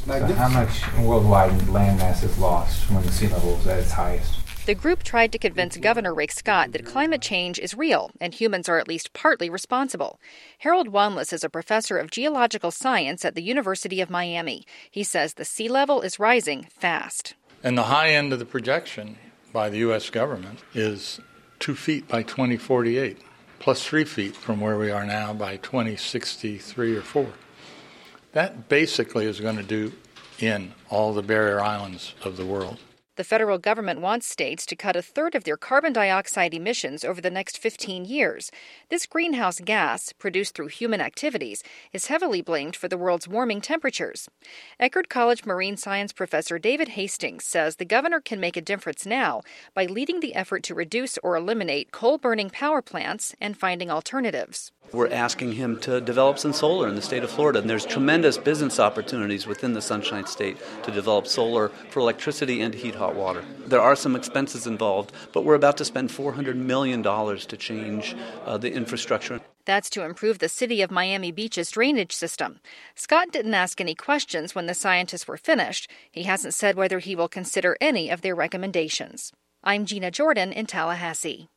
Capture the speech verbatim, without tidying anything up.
So how much worldwide land mass is lost when the sea level is at its highest? The group tried to convince Governor Rick Scott that climate change is real and humans are at least partly responsible. Harold Wanless is a professor of geological science at the University of Miami. He says the sea level is rising fast. And the high end of the projection by the U S government is two feet by twenty forty-eight, plus three feet from where we are now by twenty sixty-three or four. That basically is going to do in all the barrier islands of the world. The federal government wants states to cut a third of their carbon dioxide emissions over the next fifteen years. This greenhouse gas, produced through human activities, is heavily blamed for the world's warming temperatures. Eckerd College marine science professor David Hastings says the governor can make a difference now by leading the effort to reduce or eliminate coal-burning power plants and finding alternatives. We're asking him to develop some solar in the state of Florida, and there's tremendous business opportunities within the Sunshine State to develop solar for electricity and to heat hot water. There are some expenses involved, but we're about to spend four hundred million dollars to change uh, the infrastructure. That's to improve the city of Miami Beach's drainage system. Scott didn't ask any questions when the scientists were finished. He hasn't said whether he will consider any of their recommendations. I'm Gina Jordan in Tallahassee.